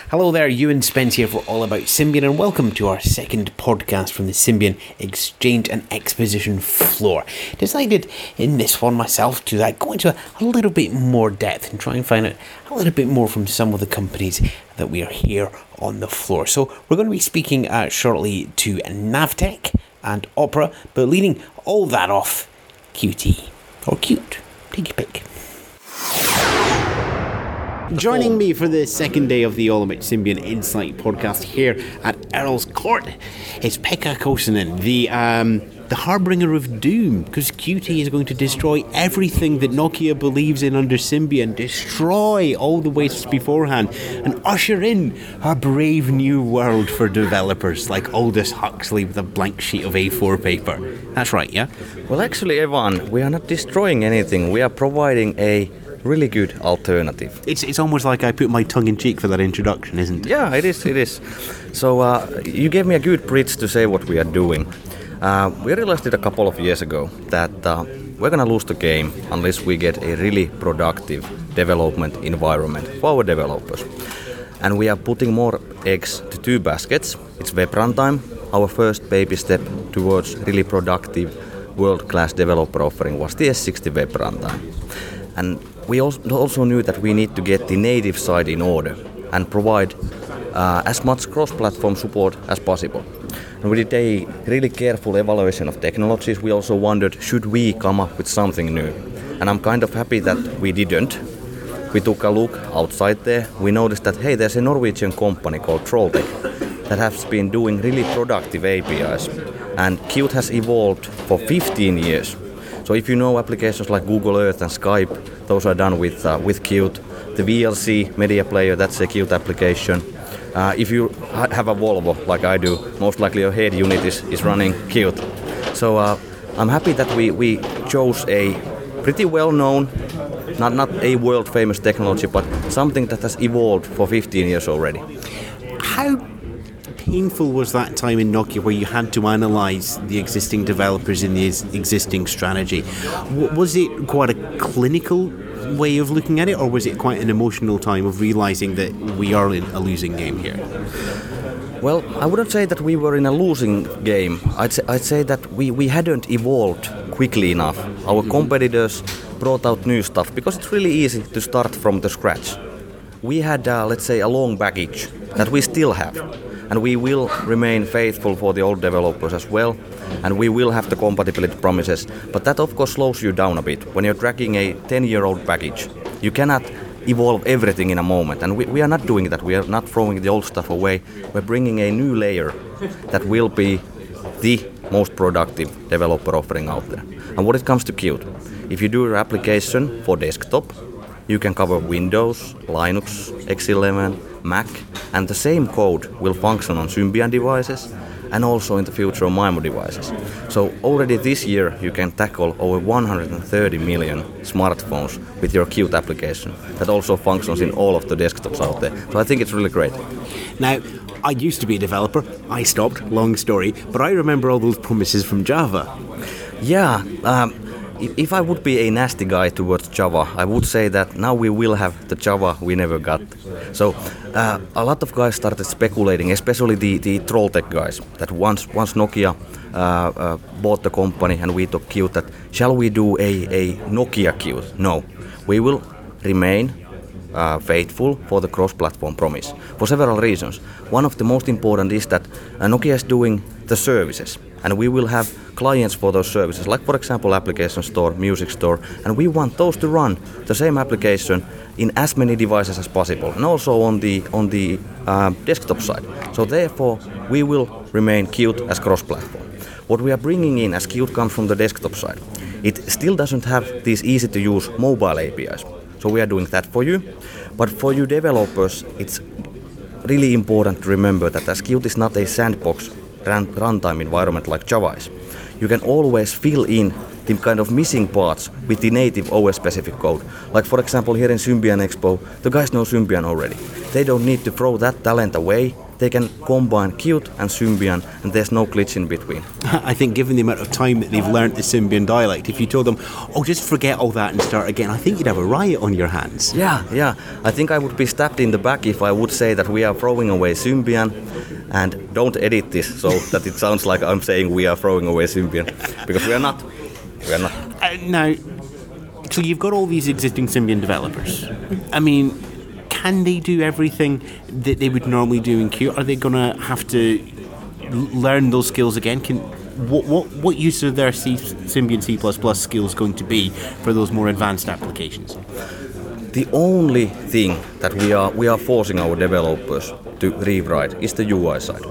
Hello there, Ewan Spence here for All About Symbian, and welcome to our second podcast from the Symbian Exchange and Exposition floor. Decided in this one myself to go into a little bit more depth and try and find out a little bit more from some of the companies that we are here on the floor. So we're going to be speaking shortly to Navtech and Opera, but leading all that off, QT, or Qt, take your pick. Joining me for the second day of the All About Symbian Insight podcast here at Earl's Court is Pekka Kosonen, the harbinger of doom, because Qt is going to destroy everything that Nokia believes in under Symbian, destroy all the wastes beforehand, and usher in a brave new world for developers like Aldous Huxley with a blank sheet of A4 paper. That's right, yeah? Well, actually, Evan, we are not destroying anything. We are providing a really good alternative. It's almost like I put my tongue in cheek for that introduction, isn't it? Yeah, it is. So you gave me a good bridge to say what we are doing. We realized it a couple of years ago that we're gonna lose the game unless we get a really productive development environment for our developers. And we are putting more eggs to two baskets. It's Web Runtime, our first baby step towards really productive world-class developer offering was the S60 Web Runtime. And we also knew that we need to get the native side in order and provide as much cross-platform support as possible. And we did a really careful evaluation of technologies. We also wondered, should we come up with something new? And I'm kind of happy that we didn't. We took a look outside there. We noticed that, hey, there's a Norwegian company called Trolltech that has been doing really productive APIs. And Qt has evolved for 15 years. So if you know applications like Google Earth and Skype, those are done with Qt. The VLC media player, that's a Qt application. If you have a Volvo, like I do, most likely your head unit is running Qt. So I'm happy that we chose a pretty well-known, not a world-famous technology, but something that has evolved for 15 years already. How painful was that time in Nokia where you had to analyse the existing developers in the existing strategy? Was it quite a clinical way of looking at it, or was it quite an emotional time of realising that we are in a losing game here? Well, I wouldn't say that we were in a losing game. I'd say that we hadn't evolved quickly enough. Our competitors brought out new stuff because it's really easy to start from the scratch. We had, let's say, a long baggage that we still have. And we will remain faithful for the old developers as well, and we will have the compatibility promises. But that of course slows you down a bit. When you're tracking a 10-year-old package, you cannot evolve everything in a moment. And we are not doing that. We are not throwing the old stuff away. We're bringing a new layer that will be the most productive developer offering out there. And when it comes to Qt, if you do your application for desktop, you can cover Windows, Linux, X11, Mac, and the same code will function on Symbian devices and also in the future on MIMO devices. So already this year you can tackle over 130 million smartphones with your Qt application that also functions in all of the desktops out there. So I think it's really great. Now, I used to be a developer. I stopped, long story, but I remember all those promises from Java. Yeah, if I would be a nasty guy towards Java, I would say that now we will have the Java we never got. So a lot of guys started speculating, especially the Trolltech guys, that once Nokia bought the company and we took Qt, that shall we do a Nokia Qt? No, we will remain faithful for the cross-platform promise for several reasons. One of the most important is that Nokia is doing the services, and we will have clients for those services, like for example application store, music store, and we want those to run the same application in as many devices as possible, and also on the desktop side. So therefore we will remain Qt as cross-platform. What we are bringing in as Qt comes from the desktop side, it still doesn't have these easy-to-use mobile APIs. So we are doing that for you, but for you developers, it's really important to remember that as Qt is not a sandbox runtime environment like Java is, you can always fill in the kind of missing parts with the native OS-specific code. Like for example here in Symbian Expo, the guys know Symbian already. They don't need to throw that talent away they can combine Qt and Symbian, and there's no glitch in between. I think given the amount of time that they've learnt the Symbian dialect, if you told them, oh, just forget all that and start again, I think you'd have a riot on your hands. Yeah. I think I would be stabbed in the back if I would say that we are throwing away Symbian, and don't edit this so that it sounds like I'm saying we are throwing away Symbian, because we are not. Now, so you've got all these existing Symbian developers. I mean, can they do everything that they would normally do in Qt? Are they going to have to learn those skills again? What use are their Symbian C++ skills going to be for those more advanced applications? The only thing that we are forcing our developers to rewrite is the UI side.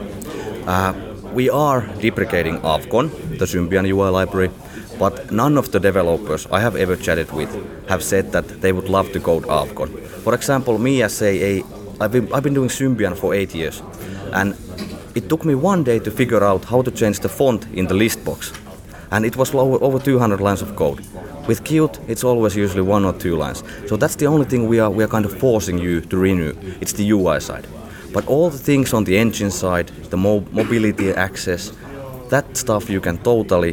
We are deprecating Avcon, the Symbian UI library, but none of the developers I have ever chatted with have said that they would love to code Avcon. For example, me as I've been doing Symbian for 8 years, and it took me one day to figure out how to change the font in the list box, and it was over 200 lines of code. With Qt, it's always usually 1 or 2 lines, so that's the only thing we are kind of forcing you to renew. It's the UI side, but all the things on the engine side, the mobility access, that stuff you can totally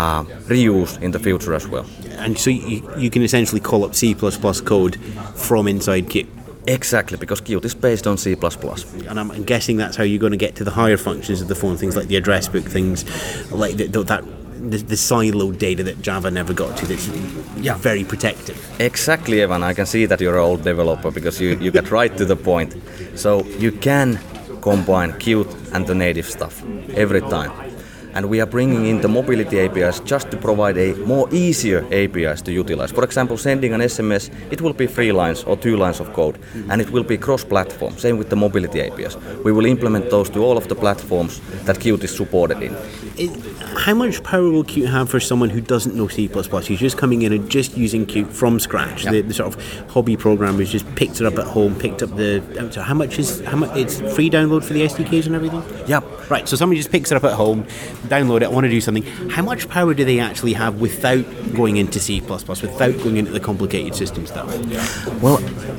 reuse in the future as well. And so you can essentially call up C++ code from inside Qt. Exactly, because Qt is based on C++. And I'm guessing that's how you're going to get to the higher functions of the phone, things like the address book, things like the siloed data that Java never got to, that's very protective. Exactly, Evan. I can see that you're an old developer because you get right to the point. So you can combine Qt and the native stuff every time. And we are bringing in the mobility APIs just to provide a more easier APIs to utilize. For example, sending an SMS, it will be 3 lines or 2 lines of code, and it will be cross-platform. Same with the mobility APIs. We will implement those to all of the platforms that Qt is supported in. How much power will Qt have for someone who doesn't know C++, who's just coming in and just using Qt from scratch? Yep. The sort of hobby programmer who's just picked it up at home, picked up so how much it's free download for the SDKs and everything? Yep. Right, so somebody just picks it up at home, download it, want to do something. How much power do they actually have without going into C++, without going into the complicated system stuff? Well,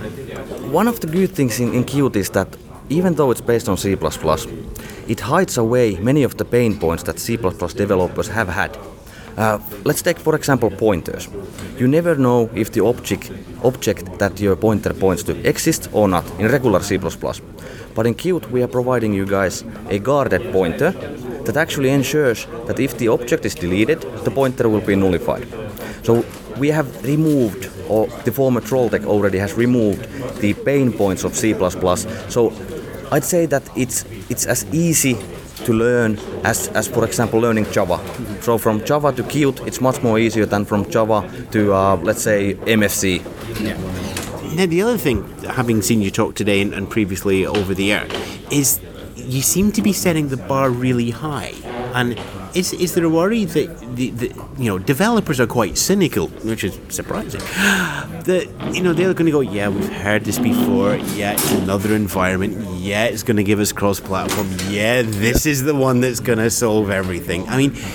one of the good things in Qt is that even though it's based on C++, it hides away many of the pain points that C++ developers have had. Let's take, for example, pointers. You never know if the object that your pointer points to exists or not in regular C++. But in Qt, we are providing you guys a guarded pointer that actually ensures that if the object is deleted, the pointer will be nullified. So we have removed, or the former Trolltech already has removed, the pain points of C++. So I'd say that it's as easy to learn as for example, learning Java. So from Java to Qt, it's much more easier than from Java to, let's say, MFC. Yeah. Now, the other thing, having seen you talk today and previously over the air, is you seem to be setting the bar really high. And is there a worry that the developers are quite cynical, which is surprising, that they're going to go, yeah, we've heard this before, yeah, it's another environment, yeah, it's going to give us cross-platform, yeah, this is the one that's going to solve everything. I mean,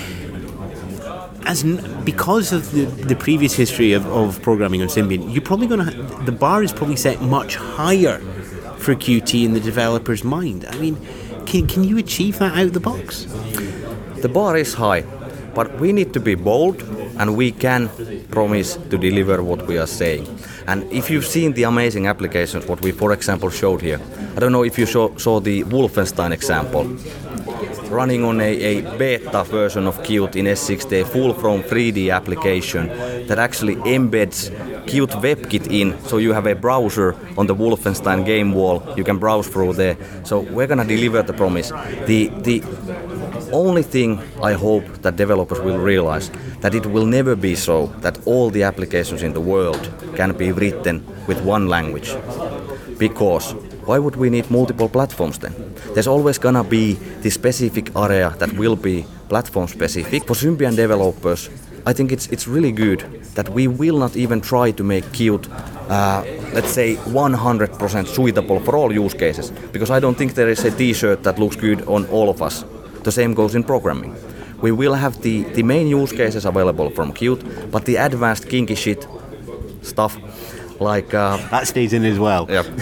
because of the previous history of programming on Symbian, you're probably going to the bar is probably set much higher for Qt in the developer's mind. I mean, can you achieve that out of the box? The bar is high, but we need to be bold, and we can promise to deliver what we are saying. And if you've seen the amazing applications, what we, for example, showed here, I don't know if you saw the Wolfenstein example, running on a beta version of Qt in S6, a full from 3D application that actually embeds Qt WebKit in, so you have a browser on the Wolfenstein game wall, you can browse through there. So we're gonna deliver the promise. The only thing I hope that developers will realize, that it will never be so that all the applications in the world can be written with one language. Because why would we need multiple platforms then? There's always gonna be the specific area that will be platform specific. For Symbian developers, I think it's really good that we will not even try to make Qt, let's say, 100% suitable for all use cases. Because I don't think there is a t-shirt that looks good on all of us. The same goes in programming. We will have the main use cases available from Qt, but the advanced kinky shit stuff, like... that stays in as well. Yeah.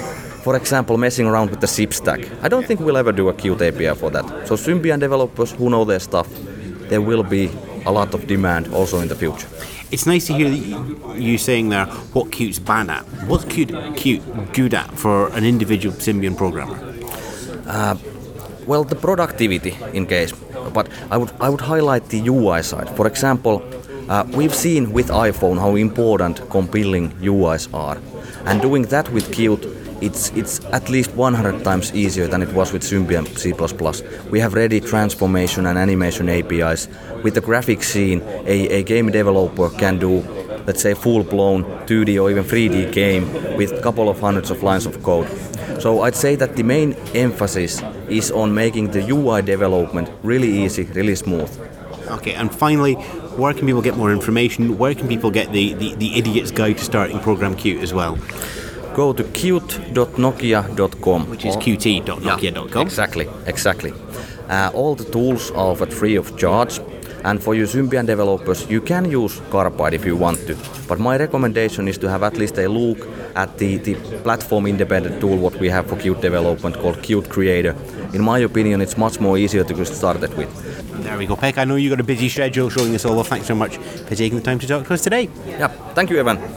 for example, messing around with the zip stack. I don't think we'll ever do a Qt API for that. So Symbian developers who know their stuff, there will be a lot of demand also in the future. It's nice to hear you saying there what Qt's bad at. What's Qt good at for an individual Symbian programmer? Well, the productivity in case, but I would highlight the UI side. For example, we've seen with iPhone how important compiling UIs are, and doing that with Qt, it's at least 100 times easier than it was with Symbian C++. We have ready transformation and animation APIs. With the graphics scene, a game developer can do, let's say, full-blown 2D or even 3D game with a couple of hundreds of lines of code. So I'd say that the main emphasis is on making the UI development really easy, really smooth. Okay, and finally, where can people get more information? Where can people get the Idiot's Guide to Starting Program Qt as well? Go to qt.nokia.com. Which is qt.nokia.com. Yeah, exactly. All the tools are offered free of charge. And for you Symbian developers, you can use Carbide if you want to. But my recommendation is to have at least a look at the platform-independent tool what we have for Qt development called Qt Creator. In my opinion, it's much more easier to get started with. There we go, Pekka. I know you got a busy schedule showing us all. Thanks so much for taking the time to talk to us today. Yeah, thank you, Evan.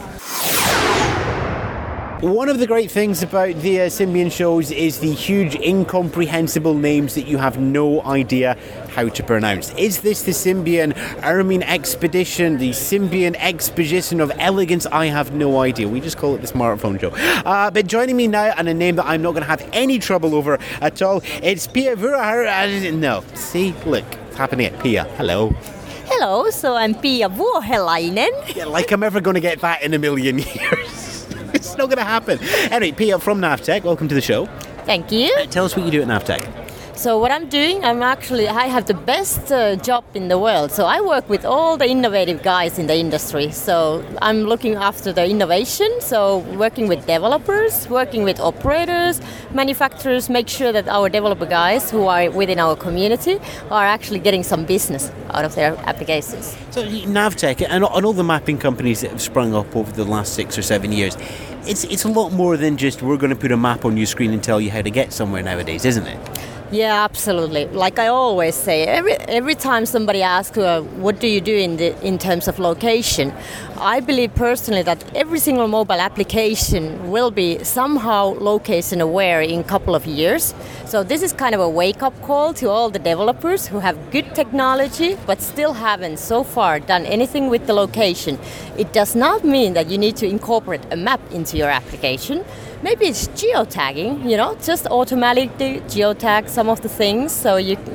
One of the great things about the Symbian shows is the huge incomprehensible names that you have no idea how to pronounce. Is this the Symbian Ermine Expedition, the Symbian Exposition of Elegance? I have no idea. We just call it the smartphone show. But joining me now, and a name that I'm not going to have any trouble over at all, it's Pia Vuohelainen. No, see, look, it's happening. Pia, hello. Hello, so I'm Pia Vuohelainen. Yeah, like I'm ever going to get that in a million years. It's not going to happen. Anyway, Pia from Navtech, welcome to the show. Thank you. Tell us what you do at Navtech. So what I'm doing, I have the best job in the world. So I work with all the innovative guys in the industry. So I'm looking after the innovation. So working with developers, working with operators, manufacturers, make sure that our developer guys who are within our community are actually getting some business out of their applications. So Navtech and all the mapping companies that have sprung up over the last 6 or 7 years, it's a lot more than just we're going to put a map on your screen and tell you how to get somewhere nowadays, isn't it? Yeah, absolutely. Like I always say, every time somebody asks, what do you do in terms of location, I believe personally that every single mobile application will be somehow location aware in a couple of years. So this is kind of a wake-up call to all the developers who have good technology but still haven't so far done anything with the location. It does not mean that you need to incorporate a map into your application. Maybe it's geotagging, just automatically geotag some of the things. So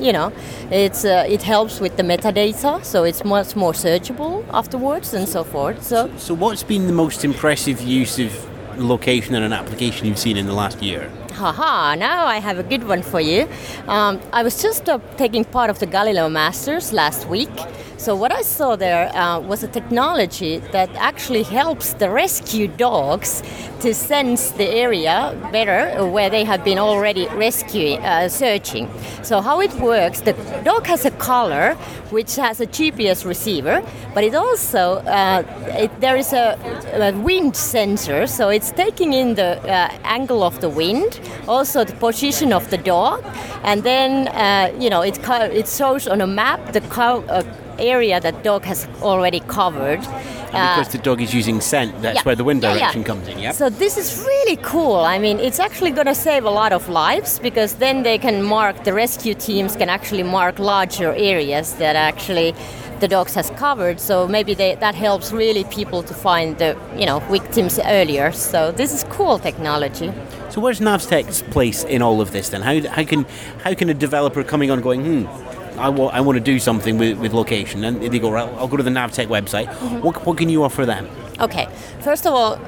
it helps with the metadata, so it's much more searchable afterwards and so forth. So what's been the most impressive use of location in an application you've seen in the last year? Haha, now I have a good one for you. I was just taking part of the Galileo Masters last week. So what I saw there was a technology that actually helps the rescue dogs to sense the area better where they have been already searching. So how it works, the dog has a collar which has a GPS receiver, but it also, there is a wind sensor, so it's taking in the angle of the wind, also the position of the dog, and then it shows on a map the area that dog has already covered. Because the dog is using scent, that's where the wind direction comes in, yeah? So this is really cool. I mean, it's actually going to save a lot of lives because then they can the rescue teams can actually mark larger areas that actually the dogs has covered. So maybe that helps really people to find the victims earlier. So this is cool technology. So where's Navtech's place in all of this then? How can a developer coming on going, I want to do something with location, and they go, right, I'll go to the Navtech website. Mm-hmm. What can you offer them? Okay, first of all,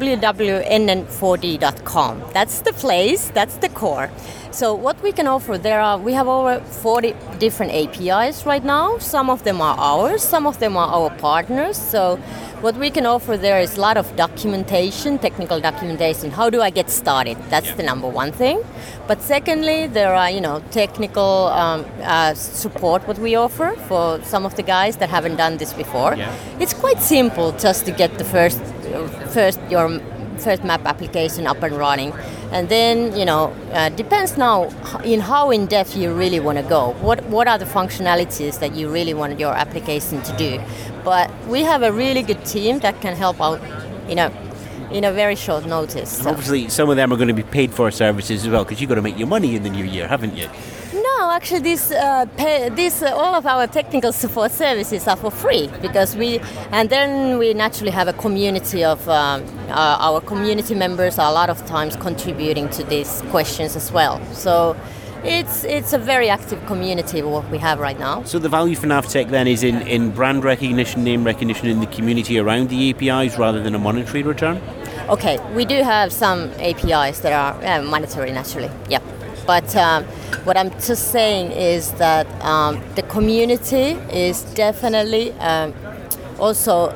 www.nn4d.com. That's the place, that's the core. So what we can offer, we have over 40 different APIs right now. Some of them are ours, some of them are our partners. So what we can offer there is a lot of documentation, technical documentation. How do I get started? That's the number one thing. But secondly, there are technical support what we offer for some of the guys that haven't done this before. Yeah. It's quite simple just to get the first map application up and running. And then, depends now in how in depth you really want to go. What are the functionalities that you really want your application to do? But we have a really good team that can help out, in a very short notice. And obviously, some of them are going to be paid for services as well, because you've got to make your money in the new year, haven't you? No, actually, all of our technical support services are for free and then we naturally have a community of our community members are a lot of times contributing to these questions as well. So it's a very active community what we have right now. So the value for Navtech then is in brand recognition, name recognition in the community around the APIs rather than a monetary return? Okay, we do have some APIs that are monetary naturally, yeah. But what I'm just saying is that the community is definitely also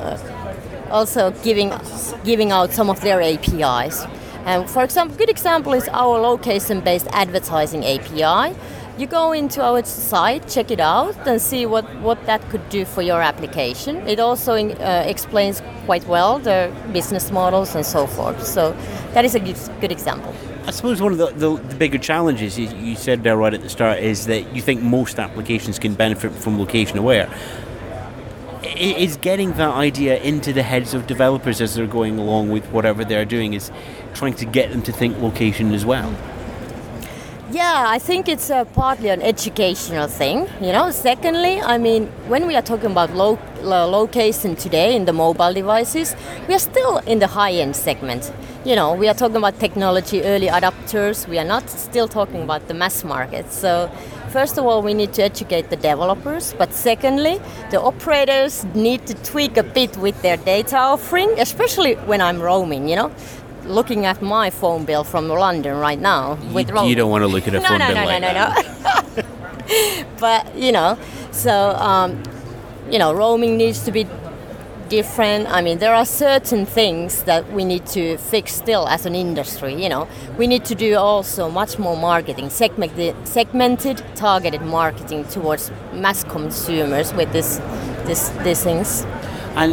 giving out some of their APIs. For example, good example is our location-based advertising API. You go into our site, check it out, and see what that could do for your application. It also explains quite well the business models and so forth. So that is a good example. I suppose one of the bigger challenges, you said there right at the start, is that you think most applications can benefit from location aware. Is getting that idea into the heads of developers as they're going along with whatever they're doing, is trying to get them to think location as well? Yeah, I think it's partly an educational thing. Secondly, when we are talking about location today in the mobile devices, we are still in the high-end segment. We are talking about technology, early adopters. We are not still talking about the mass market. So, first of all, we need to educate the developers. But secondly, the operators need to tweak a bit with their data offering, especially when I'm roaming. Looking at my phone bill from London right now with roaming. You don't want to look at a phone bill like that. But, roaming needs to be different. There are certain things that we need to fix still as an industry. We need to do also much more marketing, segmented, targeted marketing towards mass consumers with these things. And,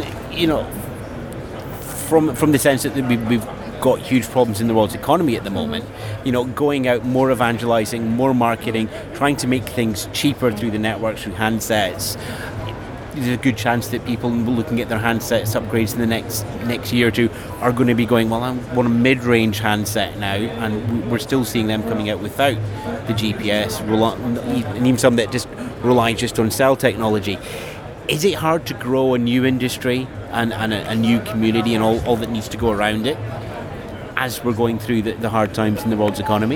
from the sense that we've got huge problems in the world's economy at the moment, going out, more evangelizing, more marketing, trying to make things cheaper through the networks, through handsets. There's a good chance that people looking at their handsets upgrades in the next year or two are going to be going, well, I want a mid-range handset now, and we're still seeing them coming out without the GPS, and even some that just rely just on cell technology. Is it hard to grow a new industry and a new community and all that needs to go around it as we're going through the hard times in the world's economy?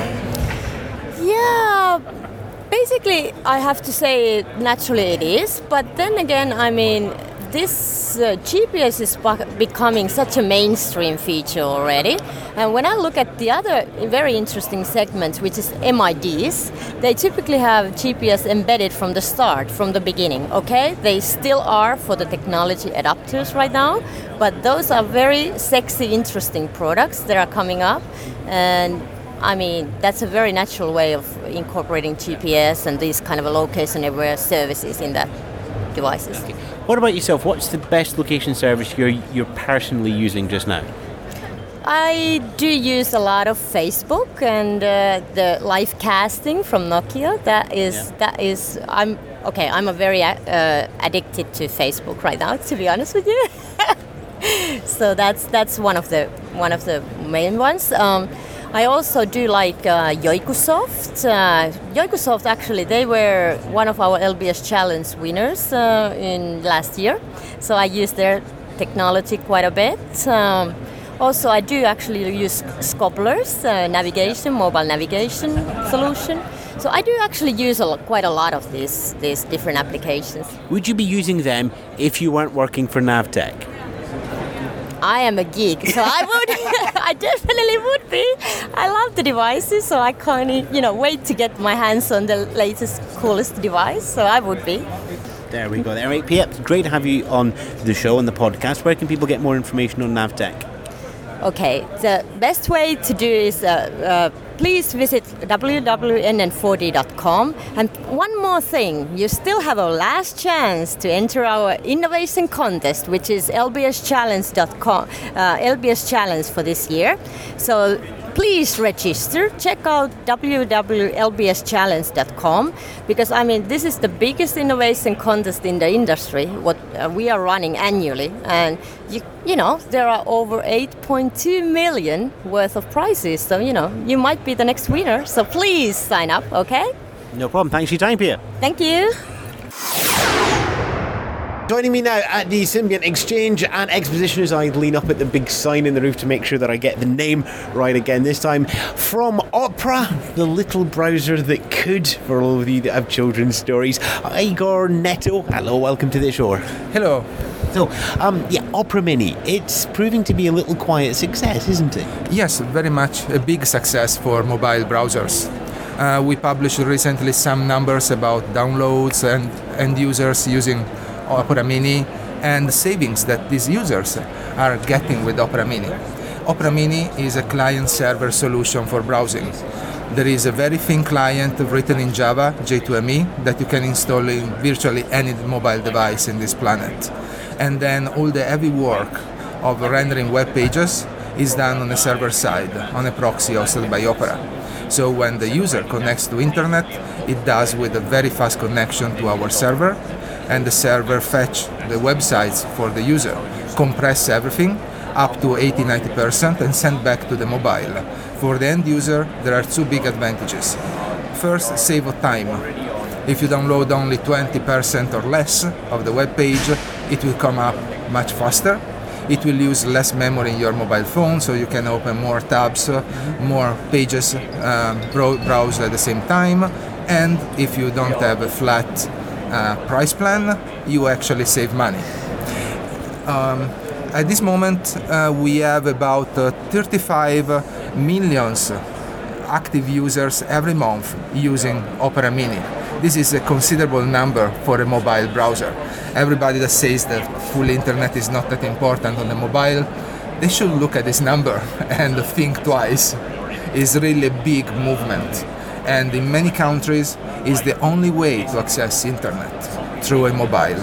Yeah, basically I have to say naturally it is, but then again, this GPS is becoming such a mainstream feature already. And when I look at the other very interesting segment, which is MIDs, they typically have GPS embedded from the start, from the beginning, okay? They still are for the technology adapters right now, but those are very sexy, interesting products that are coming up. And that's a very natural way of incorporating GPS and these kind of location-aware services in that devices. Okay. What about yourself? What's the best location service you're personally using just now? I do use a lot of Facebook and the live casting from Nokia. I'm a very addicted to Facebook right now, to be honest with you. So that's one of the main ones. I also do like Yoikosoft. Yoikosoft, actually, they were one of our LBS Challenge winners in last year. So I use their technology quite a bit. Also, I do actually use Scobler's mobile navigation solution. So I do actually use quite a lot of these different applications. Would you be using them if you weren't working for Navtech? I am a geek, so I would. I definitely would be. I love the devices, so I can't, wait to get my hands on the latest, coolest device. So I would be. There we go. There, right, Pia. Great to have you on the show and the podcast. Where can people get more information on Navtech? Okay, the best way to do is please visit www.nn4d.com. And one more thing, you still have a last chance to enter our innovation contest, which is LBS Challenge for this year. So please register. Check out www.lbschallenge.com because this is the biggest innovation contest in the industry. What we are running annually, and you know there are over 8.2 million worth of prizes. So you might be the next winner. So please sign up. Okay. No problem. Thanks for your time, Pia. Thank you. Joining me now at the Symbian Exchange and Exposition as I lean up at the big sign in the roof to make sure that I get the name right again this time. From Opera, the little browser that could, for all of you that have children's stories, Igor Neto. Hello, welcome to the show. Hello. So, Opera Mini, it's proving to be a little quiet success, isn't it? Yes, very much a big success for mobile browsers. We published recently some numbers about downloads and end users using Opera Mini and the savings that these users are getting with Opera Mini. Opera Mini is a client-server solution for browsing. There is a very thin client written in Java, J2ME, that you can install in virtually any mobile device in this planet. And then all the heavy work of rendering web pages is done on the server side, on a proxy hosted by Opera. So when the user connects to internet, it does with a very fast connection to our server, and the server fetch the websites for the user, compress everything up to 80-90% and send back to the mobile. For the end user, there are two big advantages. First, save of time. If you download only 20% or less of the web page, it will come up much faster. It will use less memory in your mobile phone, so you can open more tabs, more pages, browse at the same time. And if you don't have a flat price plan, you actually save money. At this moment, we have about 35 million active users every month using Opera Mini. This is a considerable number for a mobile browser. Everybody that says that full internet is not that important on the mobile, they should look at this number and think twice. It's really a big movement. And in many countries, it's the only way to access internet through a mobile.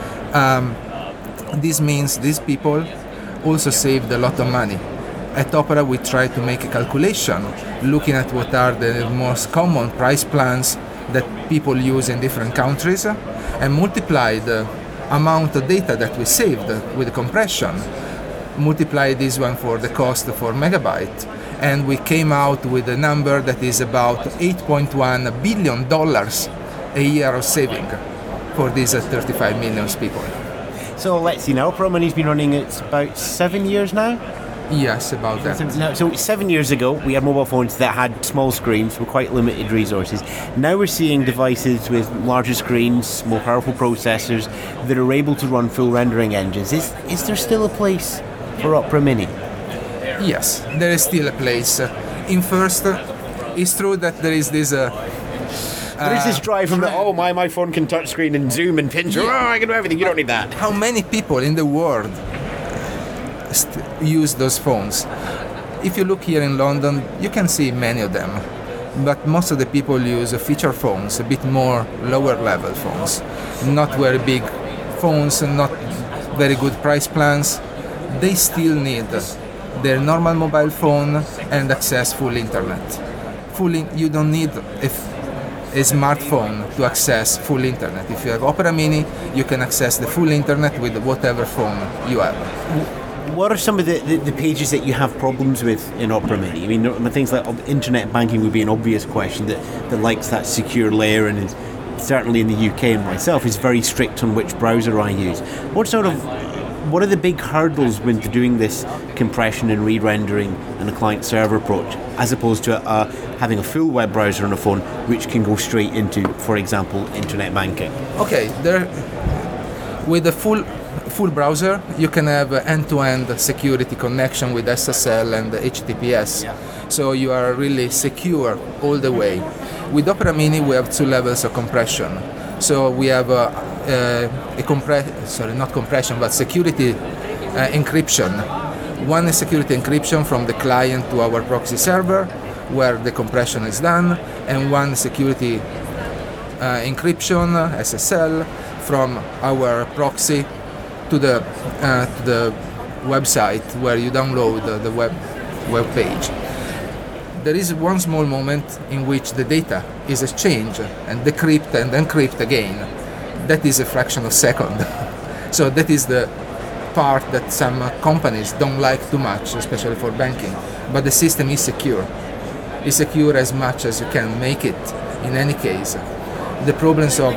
This means these people also saved a lot of money. At Opera, we try to make a calculation looking at what are the most common price plans that people use in different countries and multiply the amount of data that we saved with the compression, multiply this one for the cost for megabyte, and we came out with a number that is about $8.1 billion a year of saving for these 35 million people. So let's see now, Opera Mini's been running, it's about 7 years now? Yes, about that. So 7 years ago, we had mobile phones that had small screens with quite limited resources. Now we're seeing devices with larger screens, more powerful processors that are able to run full rendering engines. Is there still a place for Opera Mini? Yes, there is still a place. In first, it's true that there is this... there is this drive from my phone can touch screen and zoom and pinch. I can do everything. You don't need that. How many people in the world use those phones? If you look here in London, you can see many of them, but most of the people use feature phones, a bit more lower level phones, not very big phones, not very good price plans. They still need their normal mobile phone and access full internet. You don't need a smartphone to access full internet. If you have Opera Mini, you can access the full internet with whatever phone you have. What are some of the pages that you have problems with in Opera Mini? I mean, things like internet banking would be an obvious question that likes that secure layer and is, certainly in the UK and myself, is very strict on which browser I use. What are the big hurdles when doing this compression and re-rendering and a client-server approach, as opposed to having a full web browser on a phone which can go straight into, for example, internet banking? Okay, with a full browser, you can have end-to-end security connection with SSL and HTTPS. Yeah. So you are really secure all the way. With Opera Mini, we have two levels of compression. So we have security encryption. One is security encryption from the client to our proxy server, where the compression is done, and one security encryption, SSL, from our proxy to the website where you download the web page. there is one small moment in which the data is exchanged and decrypt and encrypt again. That is a fraction of a second. So that is the part that some companies don't like too much, especially for banking. But the system is secure. It's secure as much as you can make it in any case. The problems of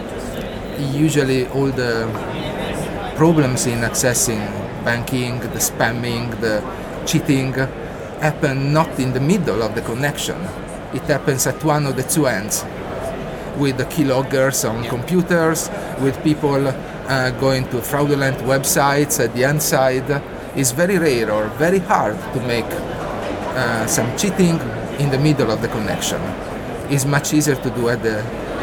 usually all the problems in accessing banking, the spamming, the cheating, happen not in the middle of the connection. It happens at one of the two ends, with the keyloggers on computers, with people going to fraudulent websites at the end side. It's very rare or very hard to make some cheating in the middle of the connection. It's much easier to do at the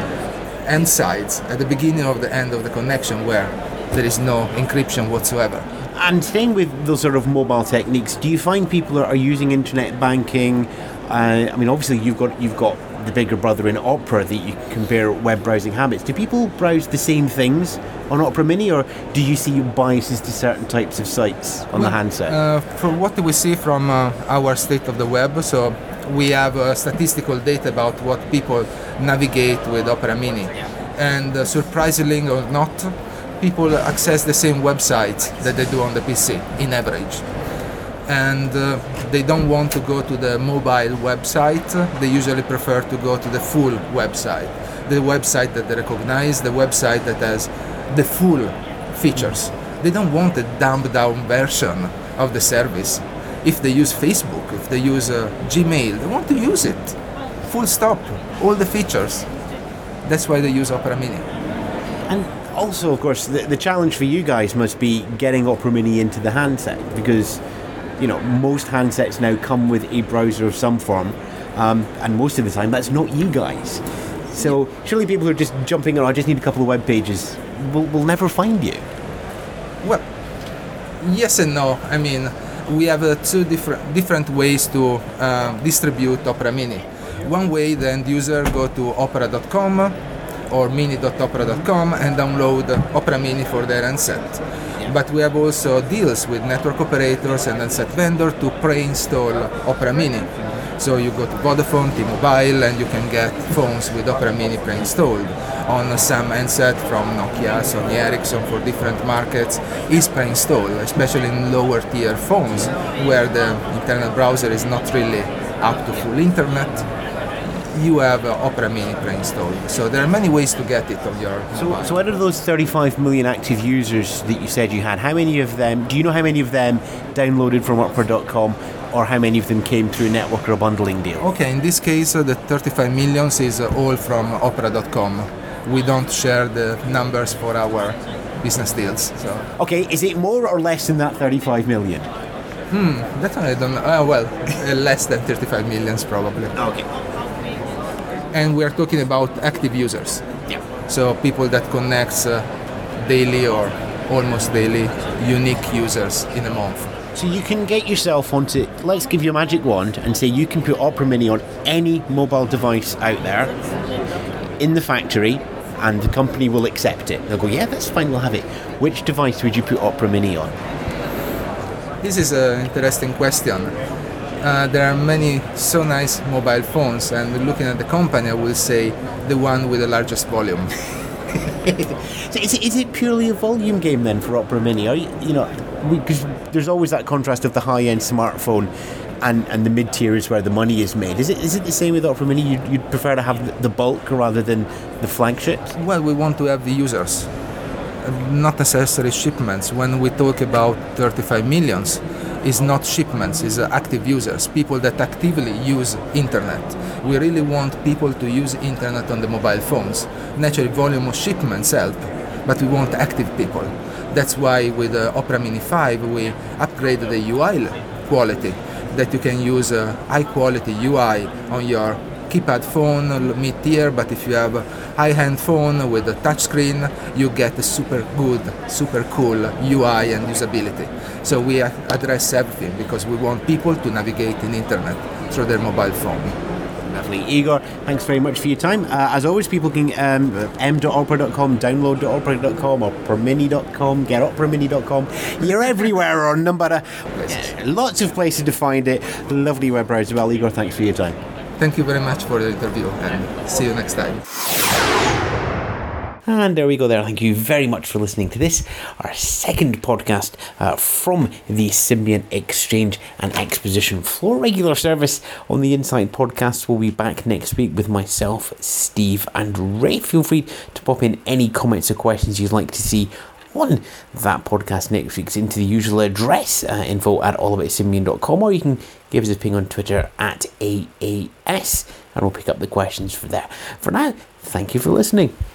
end sides, at the beginning of the end of the connection, where there is no encryption whatsoever. And staying with those sort of mobile techniques, do you find people are using internet banking? I mean, obviously you've got the bigger brother in Opera that you compare web browsing habits. Do people browse the same things on Opera Mini, or do you see biases to certain types of sites on the handset? From what we see from our state of the web, so we have statistical data about what people navigate with Opera Mini, and surprisingly or not, people access the same websites that they do on the PC in average. And they don't want to go to the mobile website, they usually prefer to go to the full website. The website that they recognize, the website that has the full features. They don't want a dumbed down version of the service. If they use Facebook, if they use Gmail, they want to use it. Full stop, all the features. That's why they use Opera Mini. And also, of course, the challenge for you guys must be getting Opera Mini into the handset, because most handsets now come with a browser of some form, and most of the time that's not you guys. So surely people who are just jumping on, I just need a couple of web pages, will never find you. Well, yes and no. I mean, we have two different ways to distribute Opera Mini. One way, the end user go to opera.com or mini.opera.com and download Opera Mini for their handset. But we have also deals with network operators and handset vendor to pre-install Opera Mini. So you go to Vodafone, T-Mobile, and you can get phones with Opera Mini pre-installed. On some handset from Nokia, Sony Ericsson for different markets is pre-installed, especially in lower tier phones where the internet browser is not really up to full internet. You have Opera Mini pre-installed. So there are many ways to get it on your mobile. So out of those 35 million active users that you said you had, how many of them, do you know how many of them downloaded from opera.com, or how many of them came through a network or a bundling deal? Okay, in this case, the 35 millions is all from opera.com. We don't share the numbers for our business deals. So. Okay, is it more or less than that 35 million? That one I don't know. Less than 35 millions probably. Okay. And we are talking about active users. Yeah. So people that connects daily or almost daily unique users in a month. So you can get yourself onto, let's give you a magic wand and say you can put Opera Mini on any mobile device out there in the factory, and the company will accept it. They'll go, yeah, that's fine, we'll have it. Which device would you put Opera Mini on? This is an interesting question. There are many so nice mobile phones, and looking at the company, I will say the one with the largest volume. So is it purely a volume game then for Opera Mini? Are because there's always that contrast of the high-end smartphone and the mid-tier is where the money is made. Is it the same with Opera Mini? You'd prefer to have the bulk rather than the flagships? Well, we want to have the users, not necessarily shipments. When we talk about 35 millions, it's not shipments, it's active users, people that actively use internet. We really want people to use internet on the mobile phones. Naturally, volume of shipments help, but we want active people. That's why with Opera Mini 5 we upgraded the UI quality, that you can use a high quality UI on your keypad phone, mid-tier, but if you have a high-end phone with a touchscreen, you get a super good, super cool UI and usability. So we address everything because we want people to navigate in internet through their mobile phone. Lovely. Igor, thanks very much for your time. As always, people can m.opera.com, download.opera.com, operamini.com, getopramini.com. You're everywhere on Numbara. Lots of places to find it. Lovely web browser. Well, Igor, thanks for your time. Thank you very much for the interview, and see you next time. And there we go there. Thank you very much for listening to this, our second podcast from the Symbian Exchange and Exposition Floor. Regular service on the Insight podcast. We'll be back next week with myself, Steve and Ray. Feel free to pop in any comments or questions you'd like to see on that podcast next week's into the usual address, info@allaboutsymbian.com, or you can give us a ping on Twitter @AAS, and we'll pick up the questions from there. For now, thank you for listening.